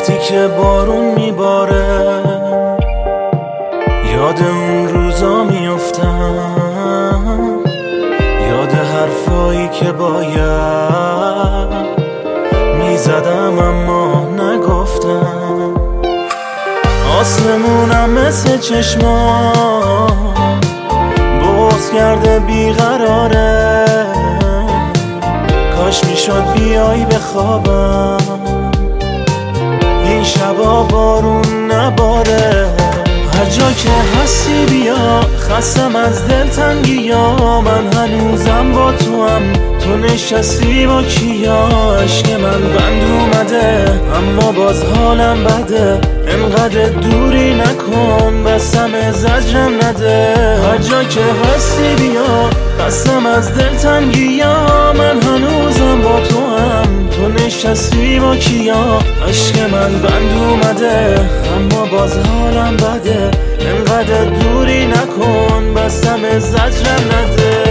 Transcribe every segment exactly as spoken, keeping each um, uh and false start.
وقتی که بارون میباره یاد اون روزا میافتم، یاد حرفایی که باید میزدم اما نگفتم. آسمونم مثل چشما بغض کرده بیقراره، کاش میشد بیایی بخوابم این شبا بارون نباره. هر جا که هستی بیا، خستم از دلتنگی ها، من هنوزم با تو هم، تو نشستی با کیا. عشق من بند اومده اما باز حالم بده، انقدر دوری نکن بسم زجرم نده. هر جا که هستی بیا، خستم از دلتنگی ها، من هنوزم با تو هم، تو نشستی با کیا. عشق من بند اومده اما باز حالم بده، انقدر دوری نکن بسم زجرم نده.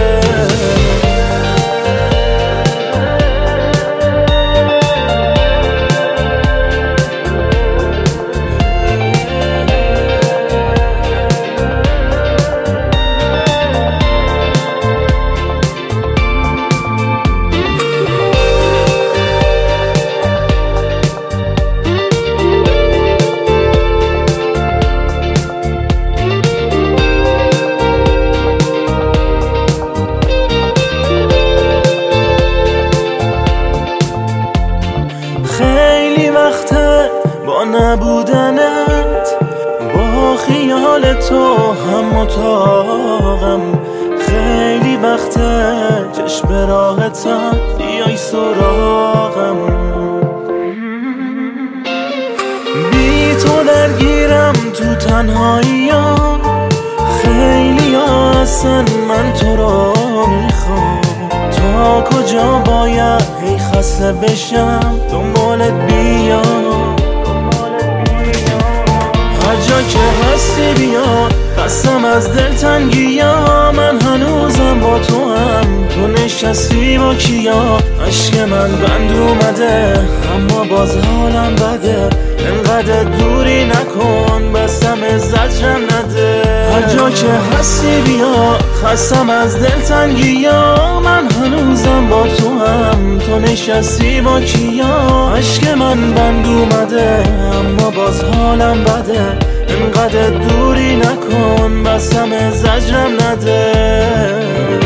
خیلی وقته با نبودنت، با خیال تو هم متاقم. خیلی وقته چشم به راحتم بیای سراغم، بی تو درگیرم تو تنهاییام. خیلی هستن من تو رو میخوام، تا کجا باید هی خسته بشم دنبالت بیام. هر جا که هستی بیا، خستم از دلتنگی ها، من هنوزم با تو هم، تو نشستی با کیا. عشق من بند اومده اما باز حالم بده، انقدر دوری نکن بسم زجرم نده. هر جا که هستی بیا، خستم از دلتنگی ها، من هنوزم با تو هم، تو نشستی با کیا. عشق من بند اومده اما باز حالم بده، انقدر دوری نکن بسم زجرم نده.